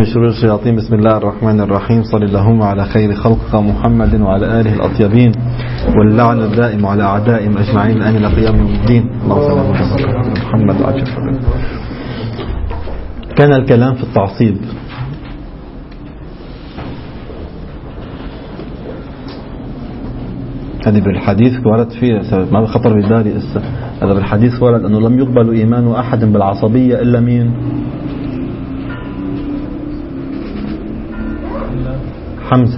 من شرور الشياطين. بسم الله الرحمن الرحيم. صلى اللهم على خير خلقك محمد وعلى آله الأطيبين، واللعن الدائم على أعدائهم أجمعين آمين إلى قيام يوم الدين. اللهم صل على محمد وعلى آله. كان الكلام في التعصيب. هذه بالحديث ورد فيه، ما خطر ببالي هذا بالحديث ورد أنه لم يقبل إيمان أحد بالعصبية إلا مين؟ حمزة.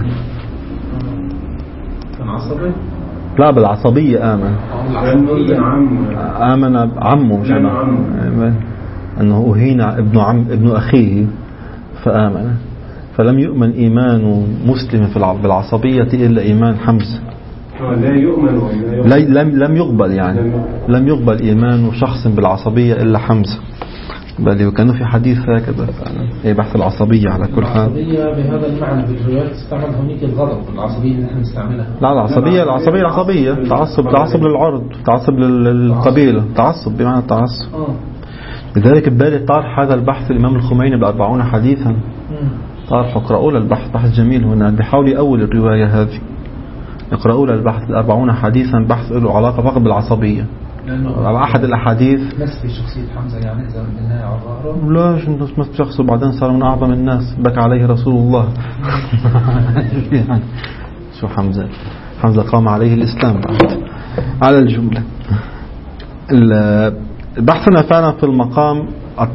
كان عصبي؟ لا، بالعصبية آمن عمه، مش أنه أهين ابن أخيه فآمن، فلم يؤمن إيمان مسلم بالعصبية إلا إيمان حمزة. لا يؤمن لم يقبل، يعني لم يقبل إيمان شخص بالعصبية إلا حمزة. بل وكانوا في حديث هكذا فعلا، هي بحث العصبية على كل حال. العصبية بهذا المعنى بالروايات تستعمل هناك الغضب، العصبية اللي نحن نستعملها. لا، العصبية تعصب للعرض، تعصب للقبيلة، تعصب بمعنى التعصب. لذلك ببالي طرح هذا البحث الإمام الخميني ب40 حديثا، طرح اقرأوا له البحث، بحث جميل هنا، بيحاول يأول الرواية هذه. اقرأوا له البحث 40 حديثا، بحث له علاقة فقط بالعصبية. أحد الأحاديث نسبي شخصية حمزة يعني إذا بدنا عرارة. لا، شو نسبة شخصه بعدين صار من أعظم الناس، بكى عليه رسول الله. يعني شو حمزة قام عليه الإسلام بعد على الجملة. بحثنا فعلا في المقام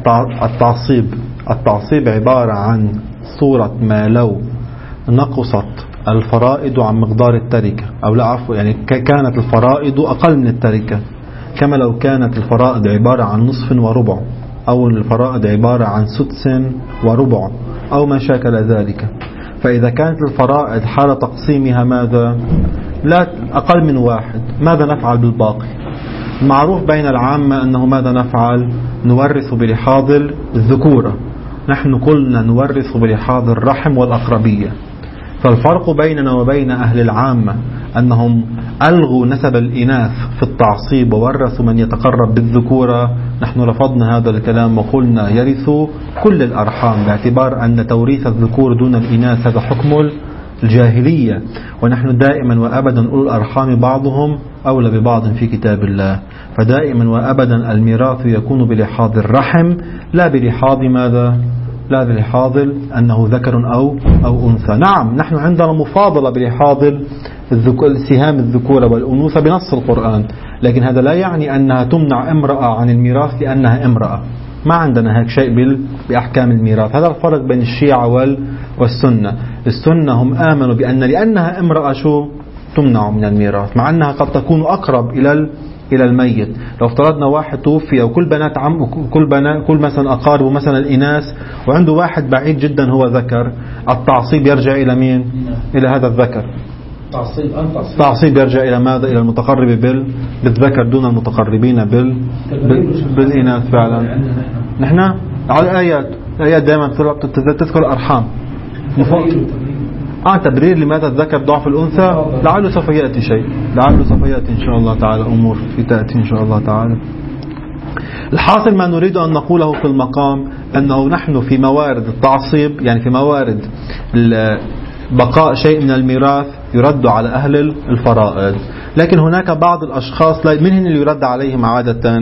التعصيب عبارة عن صورة ما لو نقصت الفرائض عن مقدار التركة، أو لا عفوا، يعني كانت الفرائض أقل من التركة، كما لو كانت الفرائض عبارة عن نصف وربع، أو الفرائض عبارة عن سدس وربع، أو ما شاكل ذلك. فإذا كانت الفرائض حال تقسيمها ماذا؟ لا أقل من واحد، ماذا نفعل بالباقي؟ معروف بين العامة أنه ماذا نفعل؟ نورث بلحاظ الذكورة، نحن كلنا نورث بلحاظ الرحم والأقربية. فالفرق بيننا وبين أهل العامة أنهم ألغوا نسب الإناث في التعصيب وورثوا من يتقرب بالذكورة. نحن رفضنا هذا الكلام وقلنا يرث كل الأرحام، باعتبار أن توريث الذكور دون الإناث هذا حكم الجاهلية، ونحن دائما وأبدا أولو الأرحام بعضهم أولى ببعض في كتاب الله. فدائما وأبدا الميراث يكون بلحاظ الرحم، لا بلحاظ ماذا؟ لا بلحاظ أنه ذكر أو أنثى. نعم، نحن عندنا مفاضلة بلحاظ سهام الذكورة والأنوثة بنص القرآن، لكن هذا لا يعني أنها تمنع امرأة عن الميراث لأنها امرأة. ما عندنا هيك شيء بأحكام الميراث. هذا الفرق بين الشيعة والسنة. السنة هم آمنوا بأن لأنها امرأة شو تمنع من الميراث، مع أنها قد تكون أقرب إلى الميت. لو افترضنا واحد توفي وكل بنات عم كل مثلا أقاربه مثلا الإناث، وعنده واحد بعيد جدا هو ذكر، التعصيب يرجع إلى مين؟ إلى هذا الذكر. تعصيب يرجع إلى ماذا؟ إلى المتقرب بالذكر دون المتقربين بالإناث. فعلا نحن على الآيات دائما تذكر الأرحام. تبرير لماذا الذكر ضعف الأنثى، لعله سوف يأتي شيء، إن شاء الله تعالى، أمور في تأتي إن شاء الله تعالى. الحاصل ما نريد أن نقوله في المقام أنه نحن في موارد التعصيب، يعني في موارد بقاء شيء من الميراث يرد على أهل الفرائض، لكن هناك بعض الأشخاص من اللي يرد عليهم عادة؟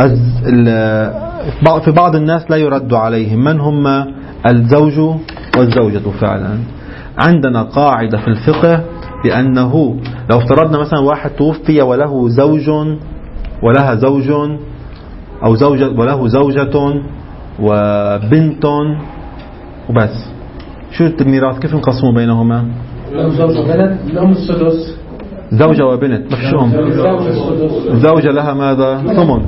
في بعض الناس لا يرد عليهم. من هم؟ الزوج والزوجة. فعلا عندنا قاعدة في الفقه بأنه لو افترضنا مثلا واحد توفي وله زوج ولها زوج، أو زوجة وله زوجة وبنت وبس، شو الميراث كيف نقسمه بينهما؟ الأم السدس، زوجة وبنت، ما فيش أم. الزوجة لها ماذا؟ ثمن،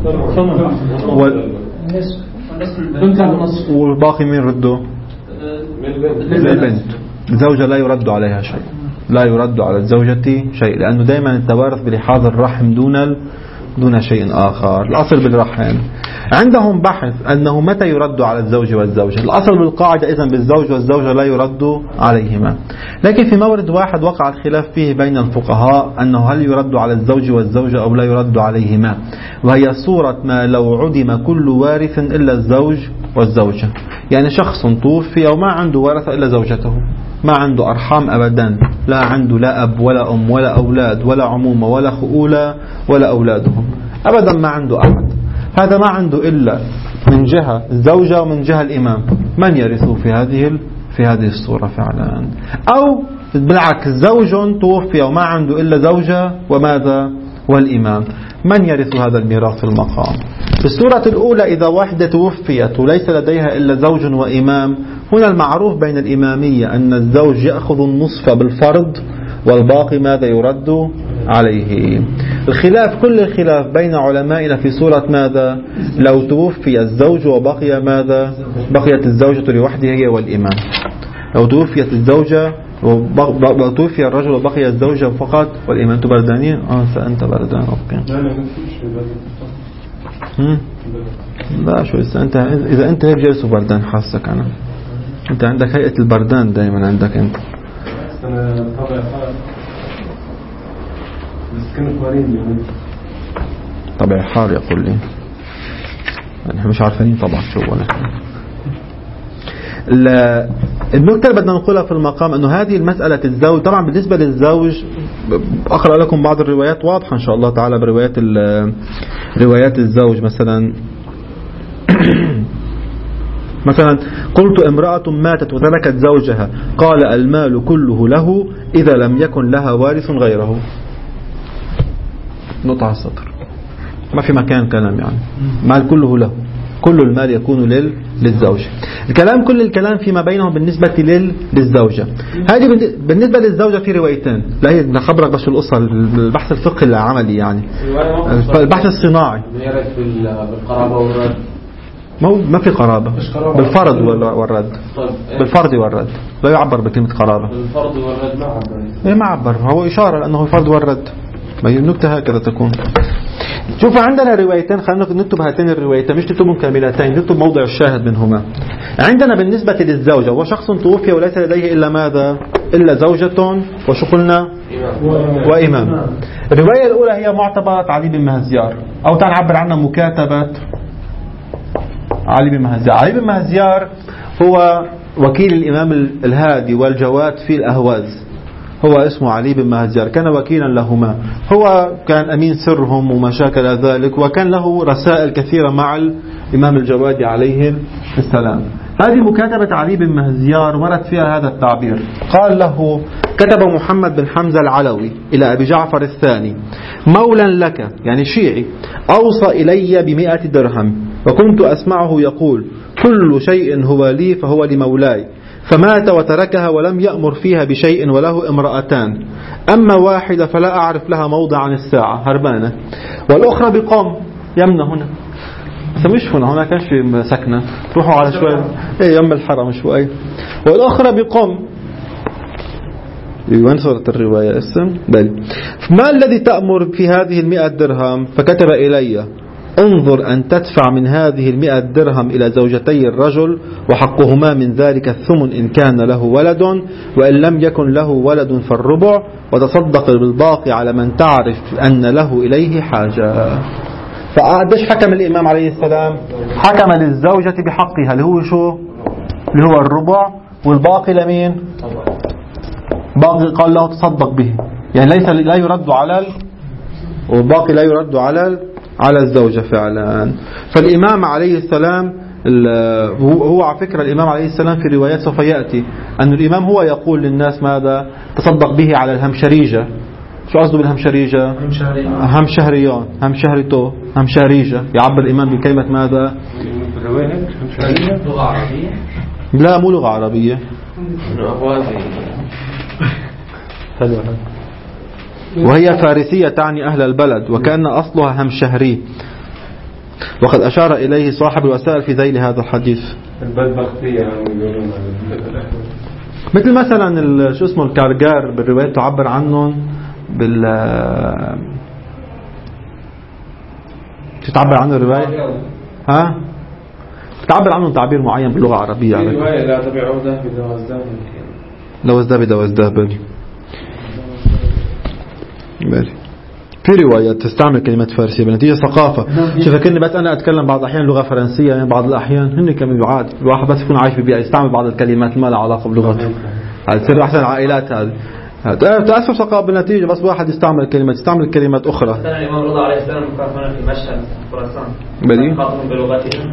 والباقي مين رده؟ للبنت. الزوجة لا يرد عليها شيء، لا يرد على الزوجة شيء، لأنه دائما التوارث بلحاظ الرحم دون شيء آخر. الأصل بالرحم. عندهم بحث أنه متى يرد على الزوج والزوجة. الأصل بالقاعدة إذن بالزوج والزوجة لا يرد عليهما، لكن في مورد واحد وقع الخلاف فيه بين الفقهاء أنه هل يرد على الزوج والزوجة أو لا يرد عليهما، وهي صورة ما لو عدم كل وارث إلا الزوج والزوجة. يعني شخص توفي وما عنده ورثة إلا زوجته، ما عنده أرحام أبدا، لا عنده لا أب ولا أم ولا أولاد ولا عمومة ولا خؤولة ولا أولادهم أبدا، ما عنده أحد. هذا ما عنده إلا من جهة الزوجة ومن جهة الإمام. من يرثه في هذه الصورة فعلا؟ أو بالعكس، زوج توفي وما عنده إلا زوجة وماذا والإمام، من يرث هذا الميراث في المقام؟ في الصورة الأولى إذا واحدة توفيت وليس لديها إلا زوج وإمام، هنا المعروف بين الإمامية أن الزوج يأخذ النصف بالفرض والباقي ماذا يرد عليه. الخلاف كل الخلاف بين علمائنا في صورة ماذا؟ لو توفي الزوج وبقي ماذا؟ بقيت الزوجة لوحدها هي والإمام. لو توفيت الزوجة وتوفي الرجل وبقي الزوجة فقط والإمام. أنتم بردانين؟ أنت بردان. أوكي. لا شو أنت إذا أنت هيك جالس وبردان حاسك أنا. أنت عندك هيئة البردان دائما عندك أنت. أنا طبع حار بس كانوا قوانين طبع حار يقول لي. نحن مش عارفين طبعا شو ولا. النكتة اللي بدنا نقولها في المقام أنه هذه المسألة الزوج طبعا بالنسبة للزوج أقرأ لكم بعض الروايات واضحة إن شاء الله تعالى بروايات الزوج. مثلا قلت امرأة ماتت وتركت زوجها قال المال كله له إذا لم يكن لها وارث غيره. نقطة على السطر، ما في مكان كلام، يعني مال كله له، كل المال يكون للزوجة. كل الكلام فيما بينهم بالنسبة للزوجة. هذه بالنسبة للزوجة في روايتين. لا هي نخبرك بس القصة، البحث الفقهي العملي يعني البحث الصناعي. بالقرابة والرد ما في قرابة، بالفرض والرد. بالفرض والرد لا يعبر بكلمة قرابة. بالفرض والرد ما عبر، هو إشارة لأنه الفرض والرد. ما هي النكتة هكذا تكون. شوف عندنا روايتين، خلينا نكتب هاتين الروايتين، مش نكتبهم كاملتين، نكتب موضع الشاهد منهما. عندنا بالنسبة للزوجة هو شخص توفي وليس لديه إلا ماذا؟ إلا زوجة وشو قلنا؟ وإمام. الرواية الأولى هي معتبرة علي بن مهزيار، أو تعال نعبر عنها مكاتبة علي بن مهزيار. علي بن مهزيار هو وكيل الإمام الهادي والجواد في الأهواز، هو اسمه علي بن مهزيار، كان وكيلا لهما، هو كان أمين سرهم وما شاكل ذلك، وكان له رسائل كثيرة مع الإمام الجوادي عليه السلام. هذه مكاتبة علي بن مهزيار ورد فيها هذا التعبير. قال له: كتب محمد بن حمزة العلوي إلى أبي جعفر الثاني مولا لك، يعني شيعي، أوصى إلي ب100 درهم، وكنت أسمعه يقول: كل شيء هو لي فهو لمولاي، فمات وتركها ولم يأمر فيها بشيء وله امرأتان، أما واحدة فلا أعرف لها موضع عن الساعة، هربانة، والأخرى بقوم يمنى هنا، بس مش هنا كانش في سكنة، روحوا على شوي يم الحرم شوي، والأخرى بقوم. وين صورة الرواية اسم بل ما الذي تأمر في هذه 100 درهم؟ فكتب إلي: انظر أن تدفع من هذه 100 درهم إلى زوجتي الرجل، وحقهما من ذلك الثمن إن كان له ولد، وإن لم يكن له ولد فالربع، وتصدق بالباقي على من تعرف أن له إليه حاجة. فقديش حكم الإمام عليه السلام؟ حكم للزوجة بحقها اللي هو شو؟ اللي هو الربع، والباقي لمين؟ باقي قال له تصدق به، يعني ليس لا يرد على والباقي لا يرد على الزوجة فعلا. فالإمام عليه السلام هو على فكرة الإمام عليه السلام في روايات سوف يأتي أن الإمام هو يقول للناس ماذا؟ تصدق به على الهمشريجة. شو قصده بالهمشريجة؟ همشهريان، همشهريتو، همشهريجة. يعبر الإمام بكلمة ماذا؟ لغة عربية؟ لا مو لغة عربية. وهي فارسية تعني أهل البلد، وكان أصلها همشهري، وقد أشار إليه صاحب الوسائل في ذيل هذا الحديث. مثل مثلا شو اسمه الكارجار بالروايات تعبر عنهم تعبر عنه الرواية؟ ها؟ تعبر عنه تعبير معين باللغة العربية. في رواية لا تبع عودة بدوازداب بالي. في روايات تستعمل كلمة فارسية بنتيجة ثقافة. شوف كأني بس أنا أتكلم بعض الأحيان لغة فرنسية، يعني بعض الأحيان هن كمان يعاد الواحد بس يكون عايش ببيئة يستعمل بعض الكلمات ما لها علاقة بلغته. تصير أحسن العائلات هذه تأثر ثقافة بالنتيجة، بس واحد يستعمل كلمات أخرى. مثلا الإمام رضا عليه السلام كان في مشهد خراسان يخاطبهم بلغتهم،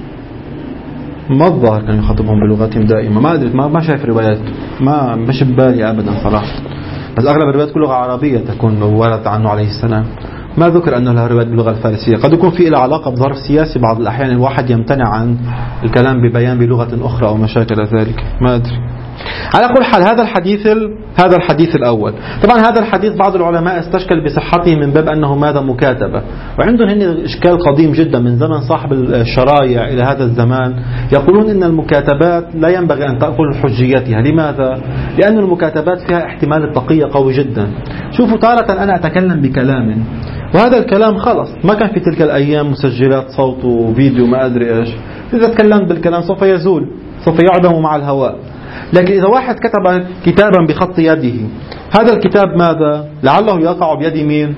ما الظاهر كان يخاطبهم بلغتهم دائما، ما أدري ما شايف روايات، ما مش ببالي أبدا صراحة، بس أغلب الروايات كلها عربية تكون ورد عنه عليه السلام، ما ذكر أنه له روايات باللغة الفارسية. قد يكون في علاقة بظرف سياسي بعض الأحيان الواحد يمتنع عن الكلام ببيان بلغة أخرى أو مشاكل ذلك، ما أدري. على كل حال هذا الحديث الأول. طبعا هذا الحديث بعض العلماء استشكل بصحته من باب أنه ماذا مكاتبة، وعندهم هنا إشكال قديم جدا من زمن صاحب الشرايع إلى هذا الزمان. يقولون إن المكاتبات لا ينبغي أن تأكل حجيتها. لماذا؟ لأن المكاتبات فيها احتمال التقية قوي جدا. شوفوا تارة أنا أتكلم بكلام وهذا الكلام خلص ما كان في تلك الأيام مسجلات صوت وفيديو ما أدري إيش، إذا تكلمت بالكلام سوف يزول، سوف يعدم مع الهواء. لكن إذا واحد كتب كتابا بخط يده، هذا الكتاب ماذا؟ لعله يقع بيد مين؟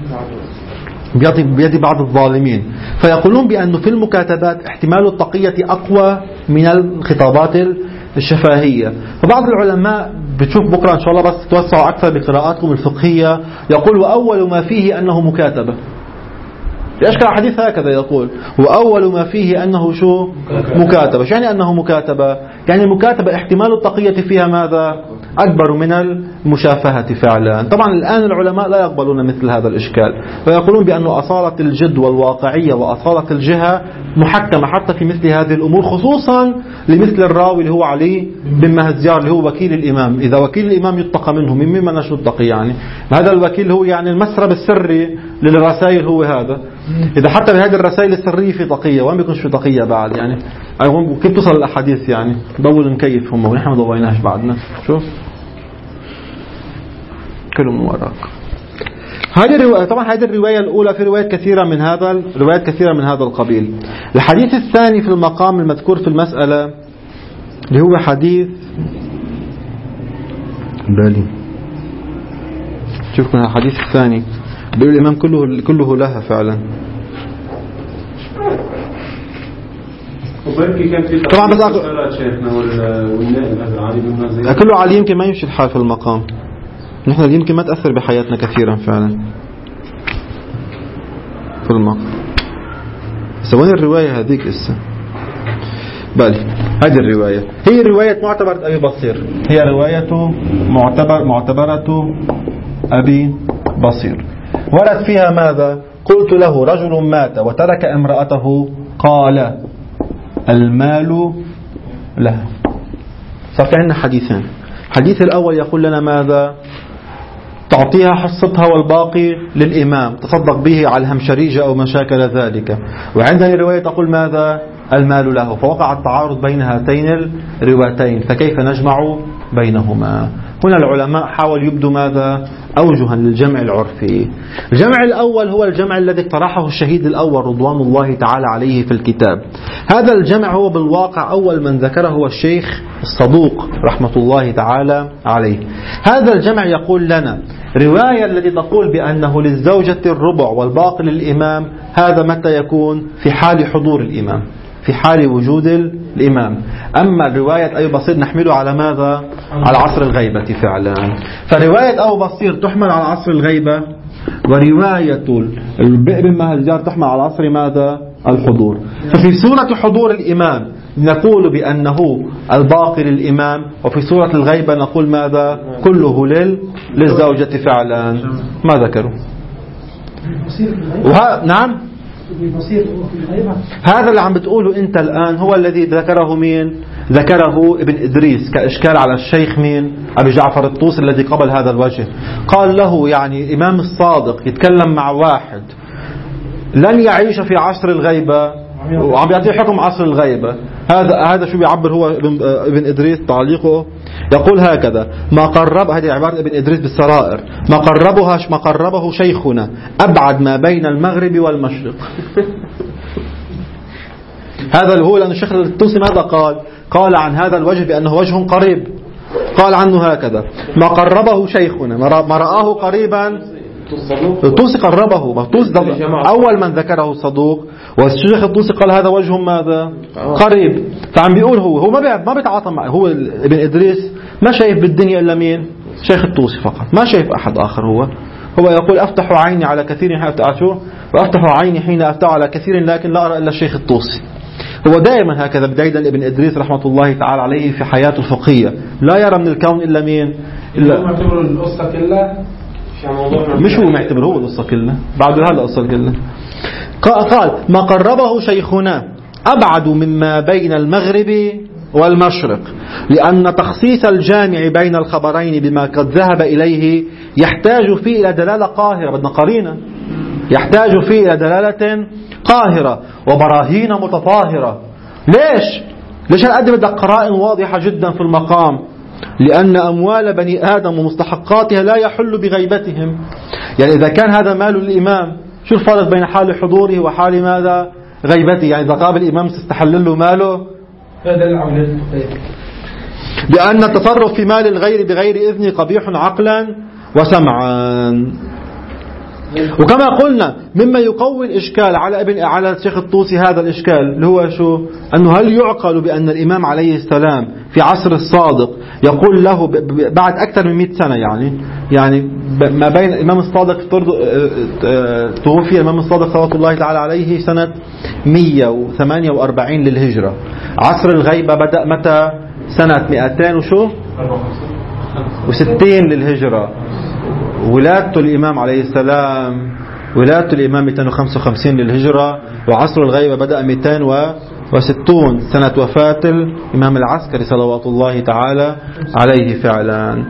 بيد بعض الظالمين. فيقولون بأنه في المكاتبات احتمال التقية أقوى من الخطابات الشفاهية. فبعض العلماء بتشوف بكرة إن شاء الله بس توسعوا أكثر بقراءاتكم الفقهية، يقول وأول ما فيه أنه مكاتبة. يشكل الحديث هكذا يقول وأول ما فيه أنه شو؟ مكاتبة. يعني أنه مكاتبة، يعني المكاتبة احتمال التقية فيها ماذا؟ أكبر من المشافهة فعلا. طبعا الآن العلماء لا يقبلون مثل هذا الإشكال، ويقولون بأنه أصالة الجد والواقعية وأصالة الجهة محكمة حتى في مثل هذه الأمور، خصوصا لمثل الراوي اللي هو علي بن مهزيار اللي هو وكيل الإمام. إذا وكيل الإمام يتقى منه مما نشو التقي، يعني هذا الوكيل هو يعني المسرب السري للرسائل هو هذا. إذا حتى بهذه الرسائل السرية في تقية، وين بيكونش في تقية بعد؟ يعني كيف تصل الأحاديث؟ يعني ضول نكيف هم ونحن ما ضويناش بعدنا. شوف كلهم وراك. هذه الرواية طبعا هذه الرواية الأولى، في روايات كثيرة من هذا القبيل. الحديث الثاني في المقام المذكور في المسألة اللي هو حديث بالي. شوفوا الحديث الثاني بيقول الإمام كله لها فعلا. طبعا بس كله علي يمكن ما يمشي الحال في المقام، نحن يمكن ما تأثر بحياتنا كثيرا فعلا في المقام. سوين الرواية هذيك إسا بالي. هذه الرواية هي رواية معتبرة أبي بصير، هي رواية معتبرة أبي بصير. ورد فيها ماذا؟ قلت له رجل مات وترك امرأته قال المال لها. صار في عندنا حديثين. الحديث الأول يقول لنا ماذا؟ تعطيها حصتها والباقي للإمام، تصدق به على الهمشريجة أو ما شاكل ذلك. وعندنا رواية تقول ماذا؟ المال له. فوقع التعارض بين هاتين الروايتين، فكيف نجمع بينهما؟ هنا العلماء حاولوا يبدوا ماذا؟ أوجها للجمع العرفي. الجمع الأول هو الجمع الذي اقترحه الشهيد الأول رضوان الله تعالى عليه في الكتاب. هذا الجمع هو بالواقع أول من ذكره هو الشيخ الصدوق رحمة الله تعالى عليه. هذا الجمع يقول لنا رواية التي تقول بأنه للزوجة الربع والباقي للإمام، هذا متى يكون؟ في حال حضور الإمام، في حال وجود الإمام. أما رواية أبي بصير نحمله على ماذا؟ على عصر الغيبة فعلا. فرواية أبي بصير تحمل على عصر الغيبة، ورواية البئر بن مهزيار تحمل على عصر ماذا؟ الحضور. ففي سورة حضور الإمام نقول بأنه الباقي للإمام، وفي سورة الغيبة نقول ماذا؟ كله للزوجة فعلا. ما ذكروا؟ نعم، هذا اللي عم بتقوله انت الآن هو الذي ذكره مين؟ ذكره ابن إدريس كإشكال على الشيخ مين؟ أبي جعفر الطوسي الذي قبل هذا الوجه. قال له يعني الإمام الصادق يتكلم مع واحد لن يعيش في عصر الغيبة وعم يعطيه حكم عصر الغيبة. هذا شو بيعبر هو ابن إدريس تعليقه؟ يقول هكذا: ما قرب، هذه عبارة ابن إدريس بالسرائر، ما قربه شيخنا أبعد ما بين المغرب والمشرق. هذا اللي هو، لأن الشيخ الطوسي ماذا قال عن هذا الوجه بأنه وجه قريب؟ قال عنه هكذا: ما قربه شيخنا، ما رآه قريبا. الطوسي قربه، أول من ذكره الصدوق، والشيخ الطوسي قال هذا وجه ماذا؟ قريب. فعم بيقول هو ما بيتعاطى معه. هو ابن إدريس ما شايف بالدنيا إلا مين؟ شيخ الطوسي فقط، ما شايف أحد آخر. هو يقول: أفتح عيني على كثير وأفتح عيني حين أفتح على كثير، لكن لا أرى إلا الشيخ الطوسي. هو دائما هكذا بداية ابن إدريس رحمة الله تعالى عليه في حياته الفقهية، لا يرى من الكون إلا مين؟ إلا معتبر القصة كلها، مش هو معتبر هو القصة كلها، بعد هذا القصة كلها. قال: ما قربه شيخنا أبعد مما بين المغرب والمشرق، لأن تخصيص الجامع بين الخبرين بما قد ذهب إليه يحتاج فيه إلى دلالة قاهرة. بدنا قرينة، يحتاج فيه إلى دلالة قاهرة وبراهين متطاهرة. ليش هنقدم بدك قرائن واضحة جدا في المقام؟ لأن أموال بني آدم ومستحقاتها لا يحل بغيبتهم. يعني إذا كان هذا مال الإمام، شو الفرق بين حال حضوره وحال ماذا؟ غيبته. يعني إذا قابل الإمام تستحلل له ماله، بأن التصرف في مال الغير بغير إذن قبيح عقلا وسمعا. وكما قلنا مما يقوي الإشكال على الشيخ الطوسي هذا الإشكال اللي هو شو؟ أنه هل يعقل بأن الإمام عليه السلام في عصر الصادق يقول له بعد أكثر من 100 سنة، يعني ما بين الإمام الصادق توفي الإمام الصادق صلوات الله تعالى عليه سنة 148 للهجرة. عصر الغيبة بدأ متى؟ سنة 260 للهجرة. ولادة الإمام عليه السلام، ولادة الإمام 255 للهجرة، وعصر الغيبة بدأ 260 سنة وفاة الإمام العسكري صلوات الله تعالى عليه فعلا.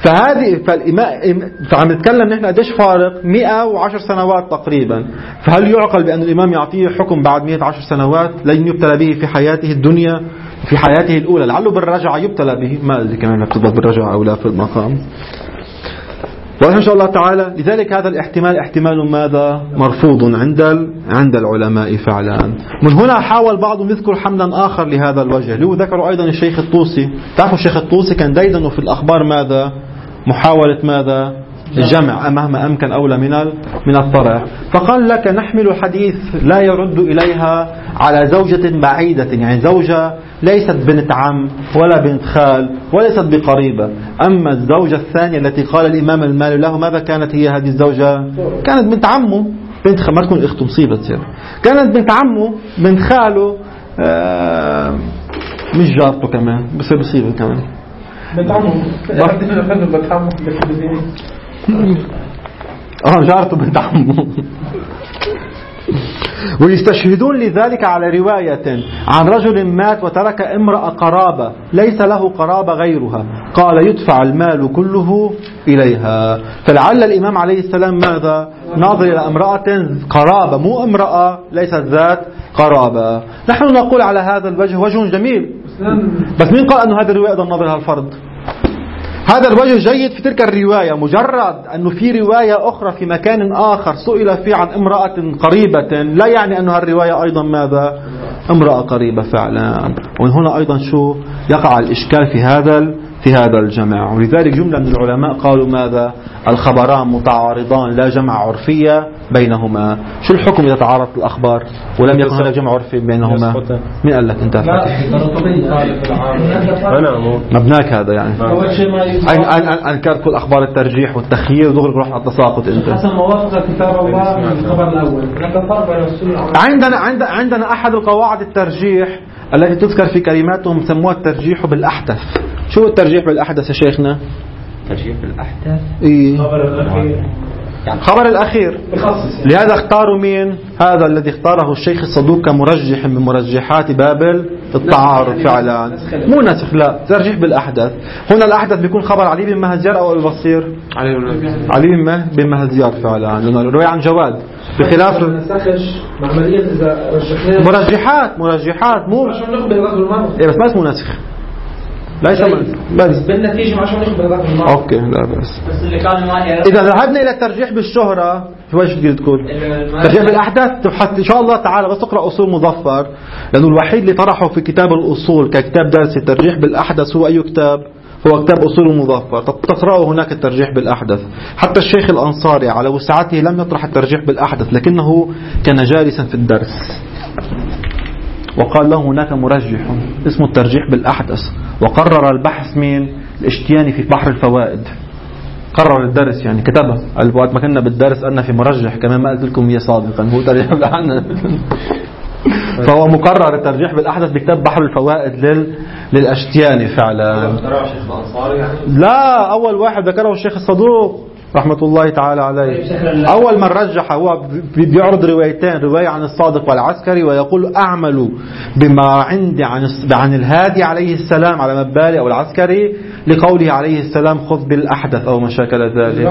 فعم نتكلم نحن قديش فارق؟ 110 سنوات تقريبا. فهل يعقل بأن الإمام يعطيه حكم بعد 110 سنوات لن يبتلى به في حياته الدنيا، في حياته الأولى؟ لعله بالرجعة يبتلى به، ما أدري كمان بتضبط بالرجعة أو لا في المقام. وإن شاء الله تعالى لذلك هذا الاحتمال احتمال ماذا؟ مرفوض عند العلماء فعلا. من هنا حاول بعضهم يذكر حملا آخر لهذا الوجه، اللي هو ذكروا أيضا الشيخ الطوسي. تعرفوا الشيخ الطوسي كان ديدنه في الأخبار ماذا؟ محاولة ماذا؟ الجمع مهما أمكن أولى من الطرح. فقال لك: نحمل حديث لا يرد إليها على زوجة بعيدة، يعني زوجة ليست بنت عم ولا بنت خال وليست بقريبة. أما الزوجة الثانية التي قال الإمام المال له، ماذا كانت هي هذه الزوجة؟ كانت بنت عمه، بنت ما تكون أخته مصيبة تصير، كانت بنت عمه، بنت خاله، مش جارته كمان، بس مصيبة كمان بنت عمه. جارته بنت عمه. ويستشهدون لذلك على رواية عن رجل مات وترك امرأة قرابة ليس له قرابة غيرها، قال: يدفع المال كله إليها. فلعل الإمام عليه السلام ماذا؟ ناظر إلى امرأة قرابة، مو امرأة ليست ذات قرابة. نحن نقول على هذا الوجه وجه جميل، بس مين قال أنه هذا الرواية أيضا ناظر الفرد؟ هذا الوجه جيد في تلك الرواية، مجرد أنه في رواية أخرى في مكان آخر سئل فيه عن امرأة قريبة لا يعني أنها الرواية أيضا ماذا؟ امرأة قريبة فعلا. ومن هنا أيضا شو يقع الإشكال في هذا الجمع. ولذلك جملة من العلماء قالوا ماذا؟ الخبران متعارضان لا جمع عرفية بينهما. شو الحكم إذا تعارضت الأخبار ولم يكن هناك جمع عرفي بينهما؟ مين قال لك أنت؟ مبناك هذا يعني أنكرت كل أخبار الترجيح والتخيير ودغري رحت على التساقط. أنت حسن موافقة كتاب الله من الخبر الأول. عندنا أحد القواعد الترجيح التي تذكر في كلماتهم سموها الترجيح بالأحدث. شو الترجيح بالأحدث يا شيخنا؟ ترجيح بالأحدث إيه؟ خبر الأخير. لهذا اختاروا مين؟ هذا الذي اختاره الشيخ الصدوق كمرجح من مرجحات بابل التعارض فعلا، مو نسخ، لا ترجيح بالأحدث. هنا الأحدث بيكون خبر علي بن مهزيار أو البصير؟ علي بن مهزيار فعلا، لأنه روي عن جواد، بخلاف مرجحات مو إيه، بس ما اسمه نسخ. ليس بس بالنتيجة عشان ناخذ هذاك المعنى. اوكي لا بس اللي كان اذا ذهبنا الى الترجيح بالشهرة شو بدك تقول؟ ترجيح بالاحداث تبحث ان شاء الله تعالى بس اقرا اصول مظفر، لانه الوحيد اللي طرحه في كتاب الاصول ككتاب درسي الترجيح بالاحدث هو اي كتاب؟ هو كتاب أصول المظفر. تقرأه هناك الترجيح بالأحدث. حتى الشيخ الأنصاري على وسعته لم يطرح الترجيح بالأحدث، لكنه كان جالسا في الدرس وقال له هناك مرجح اسمه الترجيح بالأحدث، وقرر البحث من الاشتياني في بحر الفوائد. قرر الدرس يعني كتبه وقت ما كنا بالدرس أن في مرجح كما ما قلت لكم هي سابقا هو ترجيح بالأحدث. فهو مقرر الترجيح بالأحدث بكتاب بحر الفوائد للأشتياني فعلا. لا أول واحد ذكره الشيخ الصدوق رحمة الله تعالى عليه. أول من رجح هو بيعرض روايتين، رواية عن الصادق والعسكري ويقول أعمل بما عندي عن الهادي عليه السلام على مبالي أو العسكري لقوله عليه السلام خذ بالأحدث أو ما شاكل ذلك.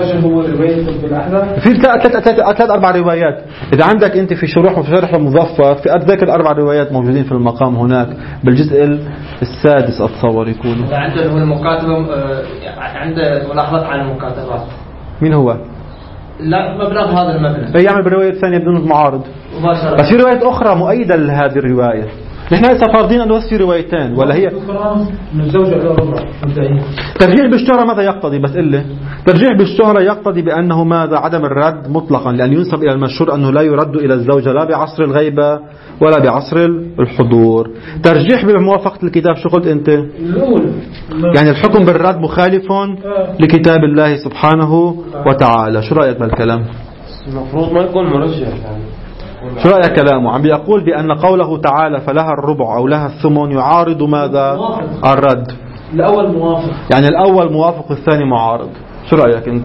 في ثلاث أربع روايات. إذا عندك أنت في شرح المظفر في أتذكر 4 روايات موجودين في المقام هناك بالجزء السادس أتصور يكون. عنده المكاتبة عنده ملاحظات عن المكاتبات. مين هو؟ لا مبلغ هذا المبلغ. يعمل بالرواية الثانية بدون معارض. بس في رواية أخرى مؤيدة لهذه الرواية. نحن هسه فارضين أنه في روايتين ولا هي؟ من الزوجة إلى الربع. ترجيح بالشهرة ماذا يقتضي؟ بس إله ترجيح بالشهرة يقتضي بأنه ماذا؟ عدم الرد مطلقا، لأن ينسب إلى المشهور أنه لا يرد إلى الزوجة لا بعصر الغيبة ولا بعصر الحضور. ترجيح بموافقة الكتاب شو قلت أنت؟ يعني الحكم بالرد مخالف لكتاب الله سبحانه وتعالى. شو رأيك بالكلام؟ المفروض ما يكون مرجح يعني. شو رأيك كلامه؟ عم بيقول بأن قوله تعالى فلها الربع أو لها الثمن يعارض ماذا؟ الرد. الأول موافق، يعني الأول موافق والثاني معارض. شو رأيك أنت؟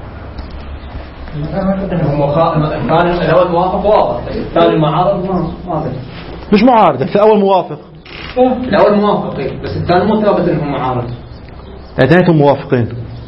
كان الأول موافق واضح، الثاني معارض ما مش معارض، الأول موافق. الأول موافق بس الثاني مو ثابت إنهم معارض. اثنينهم موافقين.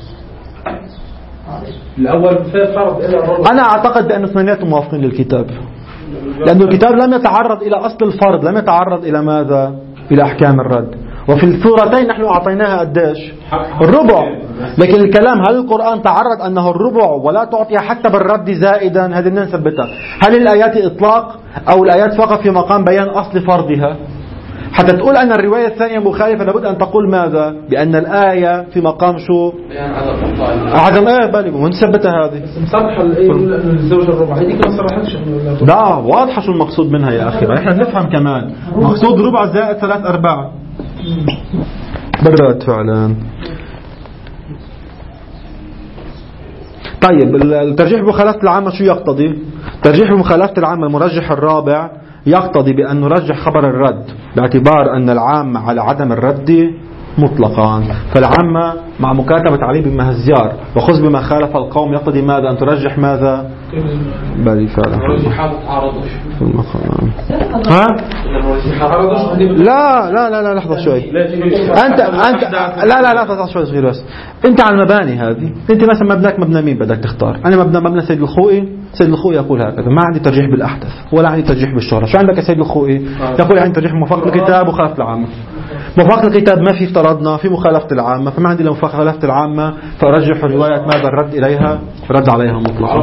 الأول في فرض إلى الربع. أنا أعتقد بأن اثنيناتهم موافقين للكتاب، لأن الكتاب لم يتعرض إلى أصل الفرض، لم يتعرض إلى ماذا؟ إلى أحكام الرد. وفي السورتين نحن أعطيناها قديش؟ الربع. لكن الكلام هل القرآن تعرض أنه الربع ولا تعطي حتى بالرد زائدا؟ هذه نثبتها. هل الآيات إطلاق أو الآيات فقط في مقام بيان أصل فرضها؟ حتى تقول أن الرواية الثانية مخالفة لابد أن تقول ماذا؟ بأن الآية في مقام شو؟ عدم بالي ونثبتها هذه. بس مصرح الزوجة الربع هذيك ما صرحتش. لا واضحة شو المقصود منها يا أخي. نحن نفهم كمان مقصود ربع زائد 3/4 بالرد فعلا. طيب الترجيح بمخالفة العامة شو يقتضي؟ ترجيح بمخالفة العامة المرجح الرابع يقتضي بأن نرجح خبر الرد باعتبار أن العامة على عدم الرد مطلقا. فالعامة مع مكاتبة علي بن مهزيار وخذ بما خالف القوم يقتضي ماذا؟ أن ترجح ماذا؟ بالي فعلا في المقام. ها؟ لا لحظة شوي. أنت لا لحظة شوي صغير بس. أنت على المباني هذه، أنت مثلا مبناك مبنى مين بدك تختار؟ أنا مبنى سيد الخوئي. سيد الخوئي يقول هكذا، ما عندي ترجيح بالأحدث ولا عندي ترجيح بالشهرة. شو عندك يا سيد الخوئي؟ يقول عندي ترجيح موافقة الكتاب وخالفة العامة. موافقة الكتاب ما في افترضنا، في مخالفة العامة، فما عندي لو مخالفة العامة فأرجح رواية ماذا؟ الرد إليها، رد عليها مطلقا.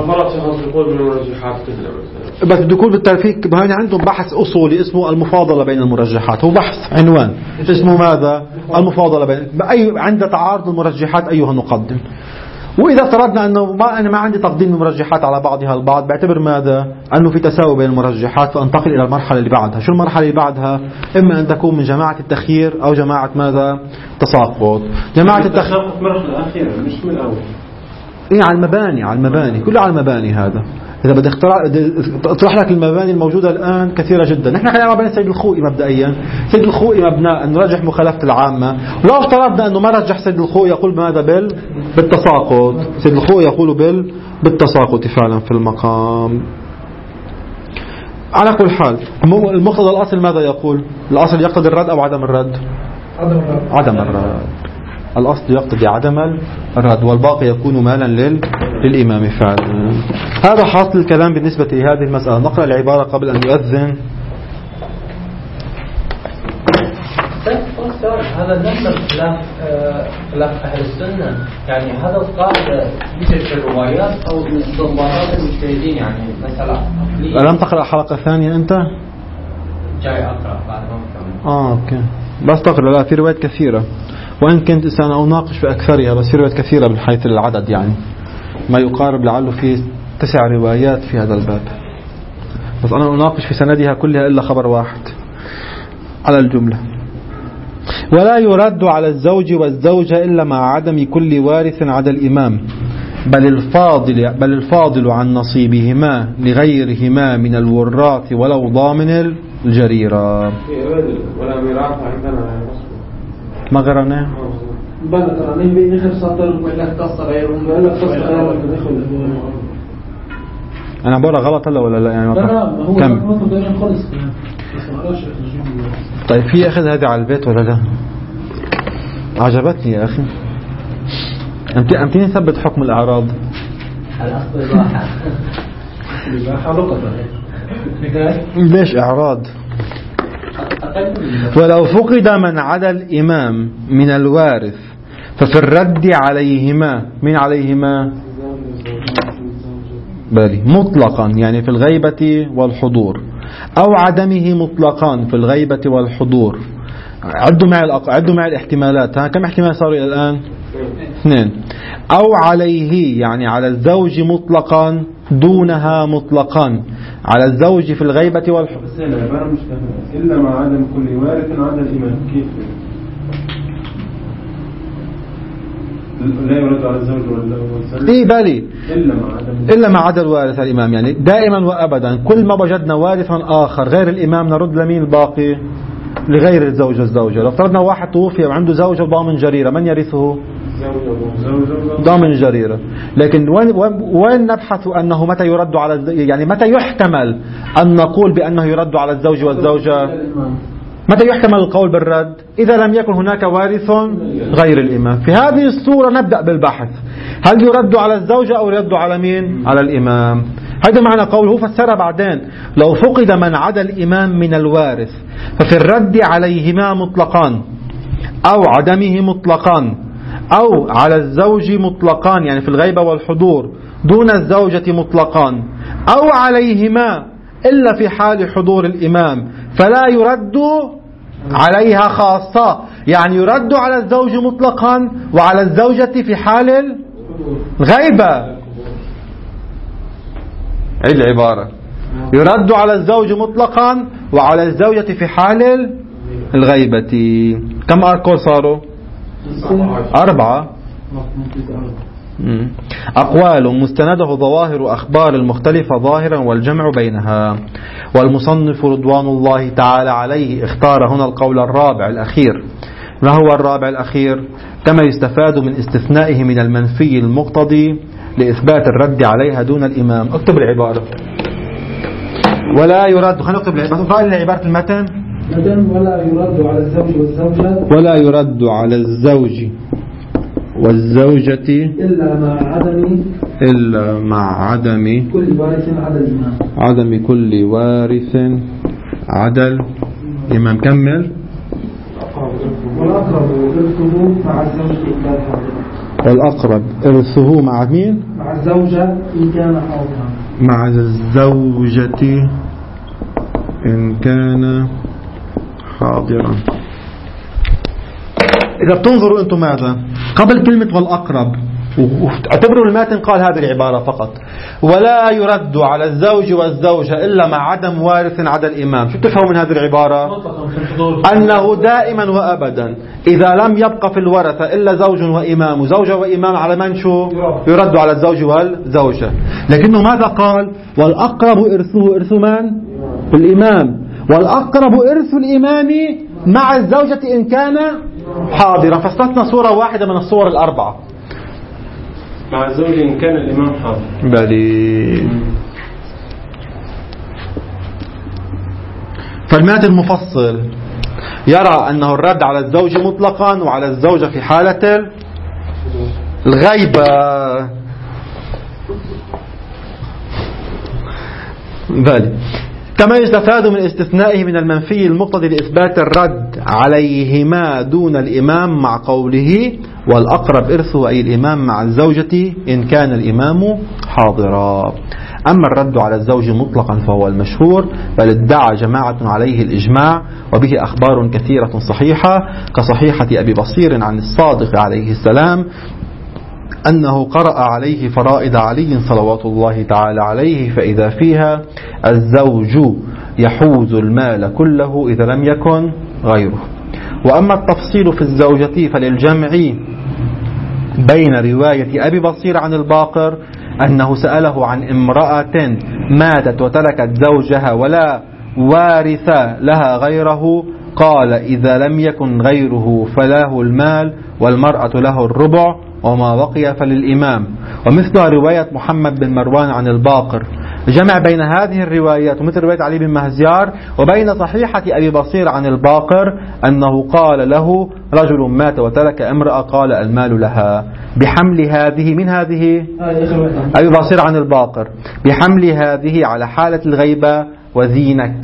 بس بده يكون بالترفيق. هنا عندهم بحث أصولي اسمه المفاضلة بين المرجحات، هو بحث عنوان اسمه ماذا؟ المفاضلة بين عند تعارض المرجحات أيها نقدم. وإذا افترضنا أنه أنا ما عندي تقديم المرجحات على بعضها البعض، بعتبر ماذا؟ أنه في تساوي بين المرجحات، فأنتقل إلى المرحلة اللي بعدها. شو المرحلة اللي بعدها؟ إما أن تكون من جماعة التخيير أو جماعة ماذا؟ تساقط. جماعة التخيير المرحلة الأخيرة مش من الأول. إيه على المباني كله على المباني. هذا إذا بدي اطرح لك المباني الموجودة الآن كثيرة جدا. نحن خلينا مباني سيد الخوئي مبدئيا. سيد الخوئي مبنى أن نرجح مخالفة العامة، ولو افترضنا أنه ما رجح سيد الخوئي يقول ماذا؟ بالتساقط. سيد الخوئي يقول بالتساقط فعلا في المقام. على كل حال المقتضى الأصل ماذا يقول؟ الأصل يقتضي الرد أو عدم الرد؟ عدم الرد. الأصل يقتضي عدم الرد والباقي يكون مالا للإمام فعلا. هذا حاصل الكلام بالنسبة لهذه المسألة. نقرأ العبارة قبل أن يؤذن. هذا نفس خلاف أهل السنة، يعني هذا القاعدة مثل في الروايات أو استنباطات المجتهدين، يعني مثلا لم تقرأ حلقة ثانية أنت؟ جاي أقرأ بعد ما أوكي. بس تقرأ، لا في روايات كثيرة، وإن كنت سأناقش في أكثرها، بس في روايات كثيرة من حيث العدد، يعني ما يقارب لعله في 9 روايات في هذا الباب، بس أنا أناقش في سندها كلها إلا خبر واحد على الجملة. ولا يرد على الزوج والزوجة إلا مع عدم كل وارث عدا الإمام، بل الفاضل عن نصيبهما لغيرهما من الوراث ولو ضامن الجريرة. ولا ميراث عندنا ما غيرنا بل قرانين بين آخر سطر ولا قصة غيرهم ولا قصة غيرهم. أنا بقرأ غلط ولا لا يعني؟ لا هو كم؟ خلص. طيب في أخذ هذه على البيت ولا لا؟ عجبتني يا أخي. أمتين نثبت حكم الأعراض. الأصل الواحد ليش إعراض؟ ولو فقد من عدا الإمام من الوارث ففي الرد عليهما، من عليهما بالي مطلقا يعني في الغيبة والحضور، أو عدمه مطلقا في الغيبة والحضور. عدوا معي الاحتمالات. كم احتمال صاروا إلى الآن؟ 2. أو عليه يعني على الزوج مطلقا دونها مطلقا، على الزوج في الغيبة والحضور. بس العبارة مش إلا مع عدم كل وارث عدا الإمام. كيف لا يرد على الزوج والزوج؟ إيه بالي إلا مع عدم الوارث الإمام، يعني دائما وأبدا كل ما وجدنا وارثا آخر غير الإمام نرد لمين الباقي؟ لغير الزوج والزوجة. لو افترضنا واحد توفي وعنده زوجة وضامن جريرة، من يرثه؟ ضامن جريرة. لكن وين نبحث أنه متى يرد على يعني متى يحتمل أن نقول بأنه يرد على الزوج والزوجة؟ متى يحتمل القول بالرد؟ إذا لم يكن هناك وارث غير الإمام. في هذه الصورة نبدأ بالبحث، هل يرد على الزوجة أو يرد على مين؟ على الإمام. هذا معنى قوله فسر بعدين لو فقد من عدا الإمام من الوارث ففي الرد عليهما مطلقان أو عدمه مطلقان أو على الزوج مطلقان يعني في الغيبة والحضور دون الزوجة مطلقان، أو عليهما إلا في حال حضور الإمام فلا يرد عليها خاصة، يعني يرد على الزوج مطلقا وعلى الزوجة في حال الغيبة. عيد العبارة، يرد على الزوج مطلقا وعلى الزوجة في حال الغيبة. كم أركول صاروا؟ 4. أقوال مستنده ظواهر أخبار المختلفة ظاهرا والجمع بينها. والمصنف رضوان الله تعالى عليه اختار هنا القول الرابع الأخير. ما هو الرابع الأخير؟ كما يستفاد من استثنائه من المنفي المقتضي لإثبات الرد عليها دون الإمام. اكتب العبارة ولا يرد. خلينا نكتب عبارة المتن. ولا يرد على الزوج والزوجة، ولا يرد على الزوج والزوجة إلا مع عدم كل وارث عدا الإمام. عدم كل وارث عدا الإمام. كمل. والأقرب إرثه مع الزوجة إن كان حاضرا. والأقرب إرثه مع مين؟ مع الزوجة إن كان حاضرا. مع الزوجة إن كان حاضرا. إذا بتنظروا أنتم ماذا قبل كلمة والأقرب، اعتبروا الماتن قال هذه العبارة فقط، ولا يرد على الزوج والزوجة إلا مع عدم وارث عدا الإمام. شو تفهم من هذه العبارة؟ أنه دائما وأبدا إذا لم يبقى في الورثة إلا زوج وإمام وزوجة وإمام على من شو؟ يرد على الزوج والزوجة. لكنه ماذا قال؟ والأقرب إرثه إرث من؟ الإمام. والأقرب إرث الإمام مع الزوجة إن كان حاضرا. فاستثنى صورة واحدة من الصور الأربعة. مع الزوج إن كان الإمام حاضر. بلي. فالمات المفصل يرى أنه الرد على الزوج مطلقا وعلى الزوجة في حالة الغيبة. بلي. كما يستفاد من استثنائه من المنفي المقتضي لإثبات الرد عليهما دون الإمام مع قوله والأقرب إرثه أي الإمام مع الزوجة إن كان الإمام حاضرا. أما الرد على الزوج مطلقا فهو المشهور، بل ادعى جماعة عليه الإجماع، وبه أخبار كثيرة صحيحة كصحيحة أبي بصير عن الصادق عليه السلام أنه قرأ عليه فرائض علي صلوات الله تعالى عليه فإذا فيها الزوج يحوز المال كله إذا لم يكن غيره. وأما التفصيل في الزوجة فللجمع بين رواية أبي بصير عن الباقر أنه سأله عن امرأة ماتت وتركت زوجها ولا وارث لها غيره، قال إذا لم يكن غيره فله المال والمرأة له الربع وما بقي فللإمام. ومثلها رواية محمد بن مروان عن الباقر. جمع بين هذه الروايات ومثل رواية علي بن مهزيار وبين صحيحة أبي بصير عن الباقر أنه قال له رجل مات وترك امرأة قال المال لها بحمل هذه من هذه أبي بصير عن الباقر بحمل هذه على حالة الغيبة وزينك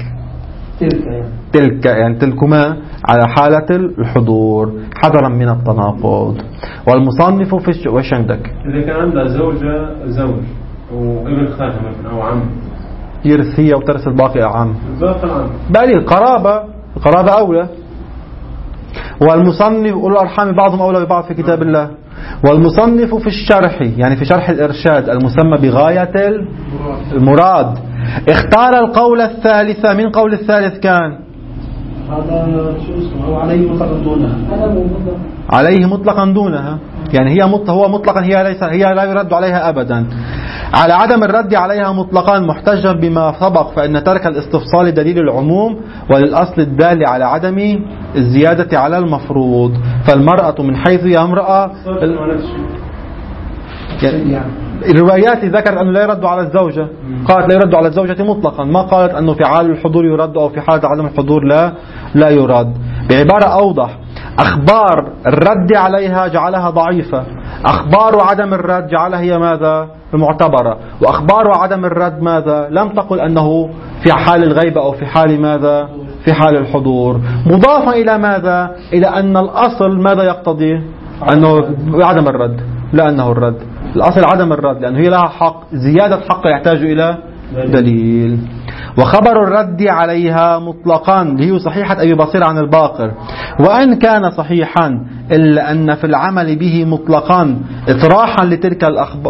تلك يعني تلكما على حالة الحضور حذرا من التناقض. والمصنف في وش عندك إذا كان عندها زوج وابن خالها مثلا أو عم يرث هي وترث الباقي عم العم بقى القرابة أولى. والمصنف أولو الأرحام بعضهم أولى ببعض في كتاب الله. والمصنف في الشرح يعني في شرح الإرشاد المسمى بغاية المراد اختار القول الثالث. من قول الثالث كان هذا شو اسمه عليه مطلقا دونها عليه مطلقا دونها يعني هو مطلقا هي لا يرد عليها أبدا. على عدم الرد عليها مطلقا محتجا بما سبق فإن ترك الاستفصال دليل العموم وللأصل الدال على عدم الزيادة على المفروض. فالمرأة من حيث هي امرأة يعني الروايات ذكرت أنه لا يرد على الزوجة، قالت لا يرد على الزوجة مطلقا، ما قالت أنه في حال الحضور يرد أو في حالة عدم الحضور لا يرد. بعبارة أوضح أخبار الرد عليها جعلها ضعيفة، أخبار عدم الرد جعلها هي ماذا المعتبرة، وأخبار عدم الرد ماذا لم تقل أنه في حال الغيبة أو في حال ماذا في حال الحضور. مضافا إلى ماذا إلى أن الأصل ماذا يقتضي أنه عدم الرد لا أنه الرد، الأصل عدم الرد لأنه هي لها حق زيادة حق يحتاج إلى دليل. وخبر الرد عليها مطلقا اللي هي صحيحة أبي بصير عن الباقر وأن كان صحيحا إلا أن في العمل به مطلقا إطراحا لتلك الأخبار.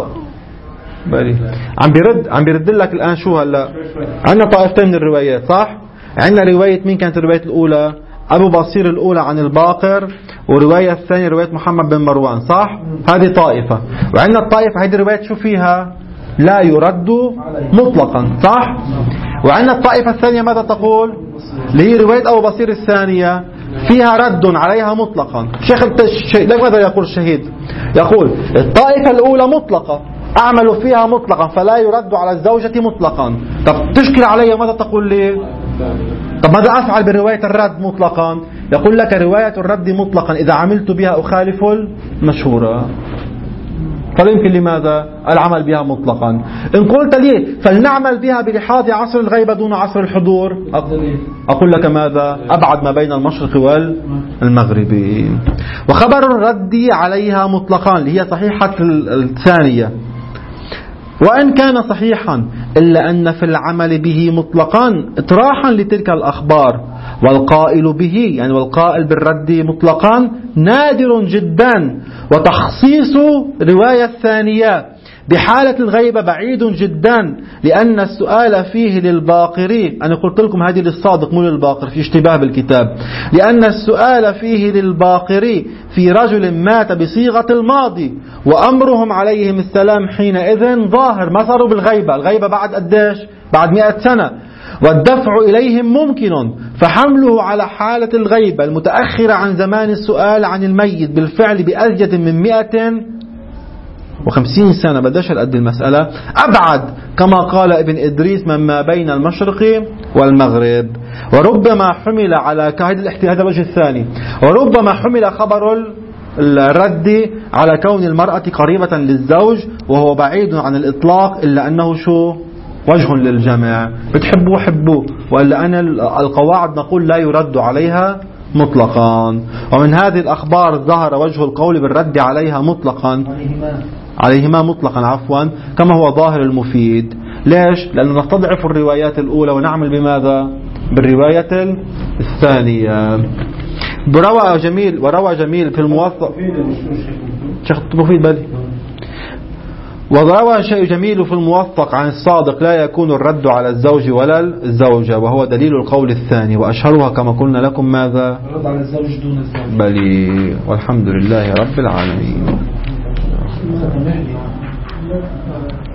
عم بيرد لك الآن شو هلا عندنا طائفتين من الروايات صح؟ عندنا رواية مين كانت الرواية الأولى أبو بصير الأولى عن الباقر ورواية الثانية رواية محمد بن مروان صح؟ هذه طائفة. وعندنا الطائفة هذه الرواية شو فيها لا يرد مطلقا صح؟ وعندنا الطائفة الثانية ماذا تقول اللي هي رواية أبو بصير الثانية فيها رد عليها مطلقا. ماذا يقول الشهيد يقول الطائفة الأولى مطلقة أعمل فيها مطلقا فلا يرد على الزوجة مطلقا. طب تشكل علي ماذا تقول لي طب ماذا أفعل برواية الرد مطلقا؟ يقول لك رواية الرد مطلقا إذا عملت بها أخالف المشهورة فلا يمكن لماذا العمل بها مطلقا. إن قلت لي فلنعمل بها بلحاظ عصر الغيبة دون عصر الحضور أقول لك ماذا أبعد ما بين المشرق والمغرب. وخبر الرد عليها مطلقا اللي هي صحيحة الثانية وأن كان صحيحا إلا أن في العمل به مطلقا إطراحا لتلك الأخبار والقائل به يعني والقائل بالرد مطلقا نادر جدا وتخصيص رواية الثانية بحالة الغيبة بعيد جدا لأن السؤال فيه للباقري. أنا قلت لكم هذه للصادق مو للباقر في اشتباه بالكتاب. لأن السؤال فيه للباقري في رجل مات بصيغة الماضي وأمرهم عليهم السلام حينئذ ظاهر ما صاروا بالغيبة. الغيبة بعد قديش بعد 100 سنة والدفع إليهم ممكن فحمله على حالة الغيبة المتأخرة عن زمان السؤال عن الميت بالفعل بأزيد من 150 سنة بدأش قد المسألة أبعد كما قال ابن إدريس مما بين المشرق والمغرب. وربما حمل على هذا الوجه الثاني وربما حمل خبر الرد على كون المرأة قريبة للزوج وهو بعيد عن الإطلاق إلا أنه شو وجه للجمع، بتحبوه حبوه، وإلا أنا القواعد نقول لا يرد عليها مطلقا. ومن هذه الأخبار ظهر وجه القول بالرد عليها مطلقا، عليهما مطلقا عفوا، كما هو ظاهر المفيد. ليش؟ لأننا نستضعف الروايات الأولى ونعمل بماذا؟ بالرواية الثانية. وروى جميل في الموثق شيخ مفيد بالي. وروى شيء جميل في الموثق عن الصادق لا يكون الرد على الزوج ولا الزوجة، وهو دليل القول الثاني، وأشهرها كما قلنا لكم ماذا؟ الرد على الزوج دون الزوج. بلي، والحمد لله رب العالمين.